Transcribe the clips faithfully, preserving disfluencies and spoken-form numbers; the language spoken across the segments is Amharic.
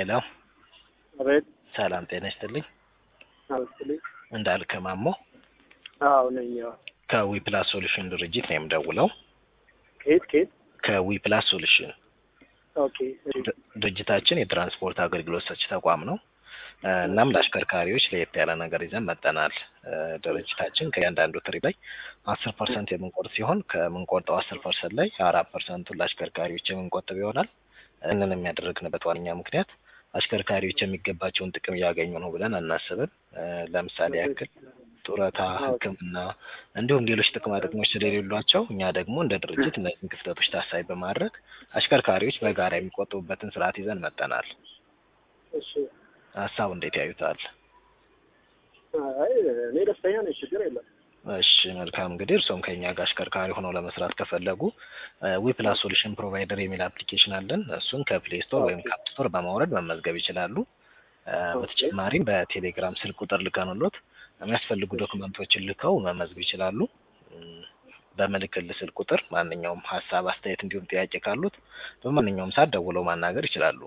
ሄሎ አቤት። ሰላም ጤና ይስጥልኝ። አልኩልኝ። እንዳልከማሞ አዎ ነኝ። ከዊፕላስ ሶሉሽን ድርጅት ነው የምደውለው። ከየት ከየት? ከዊፕላስ ሶሉሽን። ኦኬ። ድርጅታችን የትራንስፖርት አገልግሎት ሰጪ ተቋም ነው። እናም ለአሽከርካሪዎች ለየት ያለ ነገር ይዘን መጥተናል። ድርጅታችን ከእያንዳንዱ ትሪፕ ላይ አስር ፐርሰንት የምንቆርጥ ሲሆን ከምንቆርጠው አስር ፐርሰንት ላይ አራት ፐርሰንቱን ለአሽከርካሪዎች የምንቆጥብ ይሆናል። እንን የሚያደርግንበት ዋነኛ ምክንያት አሽከርካሪዎች የሚገባቸውን ጥቅም እያገኙ ነው ብለን አናስብም። ለምሳሌ ያክል ጡረታ፣ ሕክምና እንዲሁም ሌሎች ጥቅማ ጥቅሞች ስለሌሏቸው እኛ ደግሞ እንደ ድርጅት እነዚህን ክፍተቶች ታሳቢ በማድረግ አሽከርካሪዎች በጋራ የሚቆጥቡበትን ስርዓት ይዘን መጥተናል። እሺ፣ ሀሳቡ እንዴት ያዩታል? አይ እኔ ደስተኛ ነኝ፣ ችግር የለም። እሺ መልካም። እንግዲህ እርሶም ከኛ ጋር አሽከርካሪ ሆነው ለመስራት ከፈለጉ ዊፕላስ ሶሉሽን ፕሮቫይደር የሚል አፕሊኬሽን አለን። እሱን ከፕሌይ ስቶር ወይም ከአፕ ስቶር በማውረድ መመዝገብ ይችላሉ። በተጨማሪም በቴሌግራም ስልክ ቁጥር ልከንሎት የሚያስፈልጉ ዶክመንቶችን ልከው መመዝገብ ይችላሉ። በምልክል ስልክ ቁጥር ማንኛውም ሀሳብ፣ አስተያየት እንዲሁም ጥያቄ ካሉት በማንኛውም ሰዓት ደውለው ማናገር ይችላሉ።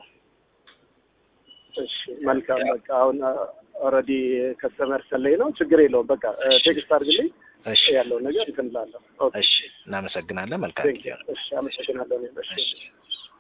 እሺ መልካም። በቃ አሁን ኦልሬዲ ከስተመር ሰለይ ነው፣ ችግር የለውም። በቃ ቴክስት አድርግልኝ። እሺ ያለው ነገር እንትን እላለሁ። እሺ እናመሰግናለን። መልካም ጊዜ ነው። እሺ አመሰግናለሁ። እሺ